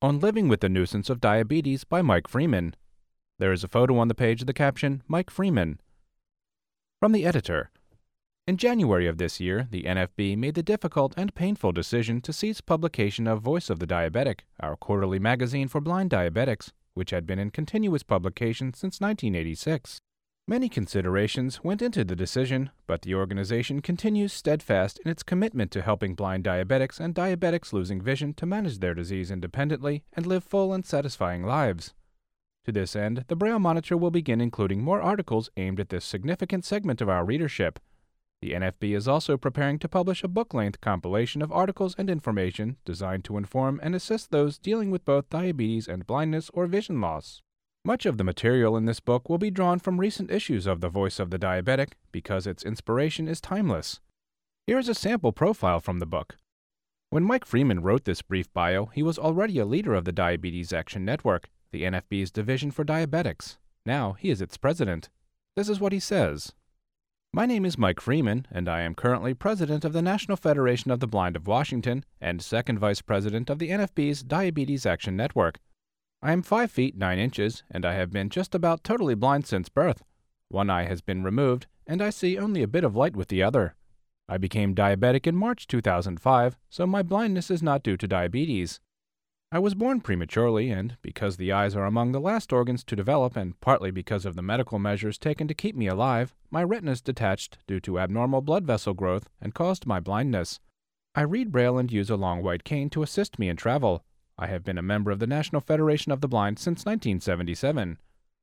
on Living with the Nuisance of Diabetes by Mike Freeman. There is a photo on the page of the caption, Mike Freeman. From the editor. In January of this year, the NFB made the difficult and painful decision to cease publication of Voice of the Diabetic, our quarterly magazine for blind diabetics, which had been in continuous publication since 1986. Many considerations went into the decision, but the organization continues steadfast in its commitment to helping blind diabetics and diabetics losing vision to manage their disease independently and live full and satisfying lives. To this end, the Braille Monitor will begin including more articles aimed at this significant segment of our readership. The NFB is also preparing to publish a book-length compilation of articles and information designed to inform and assist those dealing with both diabetes and blindness or vision loss. Much of the material in this book will be drawn from recent issues of The Voice of the Diabetic because its inspiration is timeless. Here is a sample profile from the book. When Mike Freeman wrote this brief bio, he was already a leader of the Diabetes Action Network, the NFB's division for diabetics. Now he is its president. This is what he says. My name is Mike Freeman, and I am currently president of the National Federation of the Blind of Washington and second vice president of the NFB's Diabetes Action Network. I am 5 feet 9 inches, and I have been just about totally blind since birth. One eye has been removed, and I see only a bit of light with the other. I became diabetic in March 2005, so my blindness is not due to diabetes. I was born prematurely, and because the eyes are among the last organs to develop and partly because of the medical measures taken to keep me alive, my retinas detached due to abnormal blood vessel growth and caused my blindness. I read Braille and use a long white cane to assist me in travel. I have been a member of the National Federation of the Blind since 1977.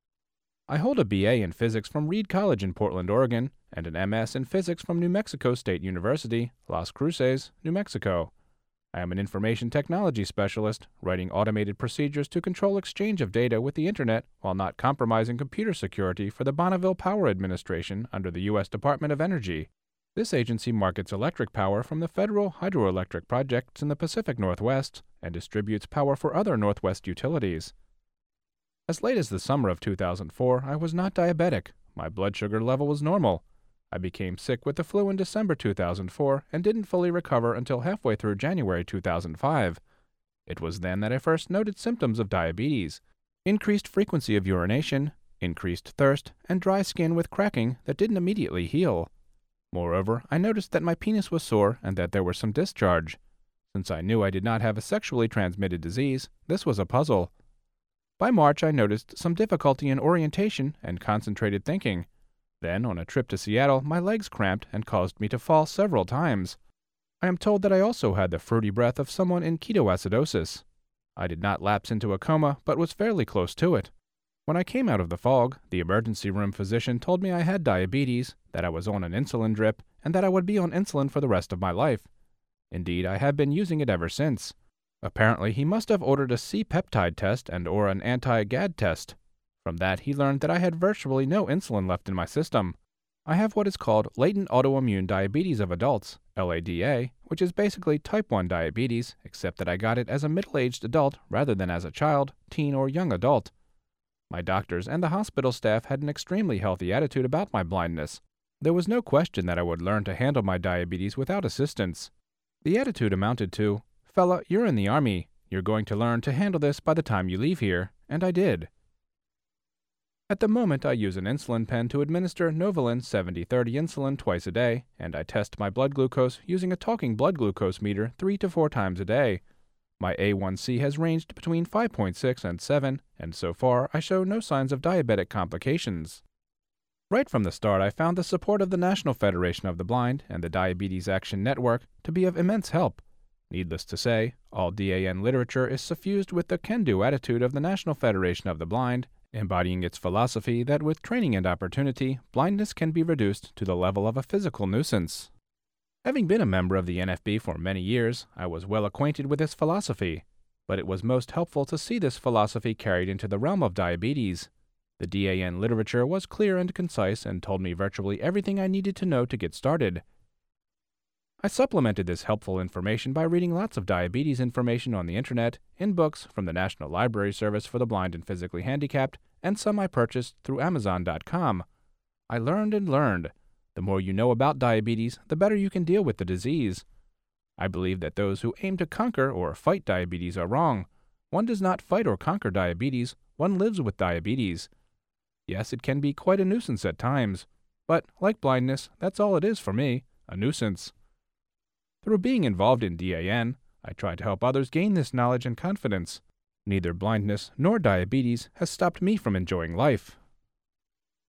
I hold a BA in physics from Reed College in Portland, Oregon, and an MS in physics from New Mexico State University, Las Cruces, New Mexico. I am an information technology specialist, writing automated procedures to control exchange of data with the Internet while not compromising computer security for the Bonneville Power Administration under the U.S. Department of Energy. This agency markets electric power from the federal hydroelectric projects in the Pacific Northwest and distributes power for other Northwest utilities. As late as the summer of 2004, I was not diabetic. My blood sugar level was normal. I became sick with the flu in December 2004 and didn't fully recover until halfway through January 2005. It was then that I first noted symptoms of diabetes: increased frequency of urination, increased thirst, and dry skin with cracking that didn't immediately heal. Moreover, I noticed that my penis was sore and that there was some discharge. Since I knew I did not have a sexually transmitted disease, this was a puzzle. By March, I noticed some difficulty in orientation and concentrated thinking. Then, on a trip to Seattle, my legs cramped and caused me to fall several times. I am told that I also had the fruity breath of someone in ketoacidosis. I did not lapse into a coma, but was fairly close to it. When I came out of the fog, the emergency room physician told me I had diabetes, that I was on an insulin drip, and that I would be on insulin for the rest of my life. Indeed, I have been using it ever since. Apparently, he must have ordered a C-peptide test and/or an anti-GAD test. From that, he learned that I had virtually no insulin left in my system. I have what is called latent autoimmune diabetes of adults, LADA, which is basically type 1 diabetes, except that I got it as a middle-aged adult rather than as a child, teen, or young adult. My doctors and the hospital staff had an extremely healthy attitude about my blindness. There was no question that I would learn to handle my diabetes without assistance. The attitude amounted to, "Fella, you're in the Army. You're going to learn to handle this by the time you leave here," and I did. At the moment, I use an insulin pen to administer Novolin 70/30 insulin twice a day, and I test my blood glucose using a talking blood glucose meter 3 to 4 times a day. My A1C has ranged between 5.6 and 7, and so far I show no signs of diabetic complications. Right from the start, I found the support of the National Federation of the Blind and the Diabetes Action Network to be of immense help. Needless to say, all DAN literature is suffused with the can-do attitude of the National Federation of the Blind, embodying its philosophy that with training and opportunity, blindness can be reduced to the level of a physical nuisance. Having been a member of the NFB for many years, I was well acquainted with this philosophy, but it was most helpful to see this philosophy carried into the realm of diabetes. The DAN literature was clear and concise and told me virtually everything I needed to know to get started. I supplemented this helpful information by reading lots of diabetes information on the internet, in books from the National Library Service for the Blind and Physically Handicapped, and some I purchased through Amazon.com. I learned and learned. The more you know about diabetes, the better you can deal with the disease. I believe that those who aim to conquer or fight diabetes are wrong. One does not fight or conquer diabetes, one lives with diabetes. Yes, it can be quite a nuisance at times, but like blindness, that's all it is for me, a nuisance. Through being involved in DAN, I try to help others gain this knowledge and confidence. Neither blindness nor diabetes has stopped me from enjoying life.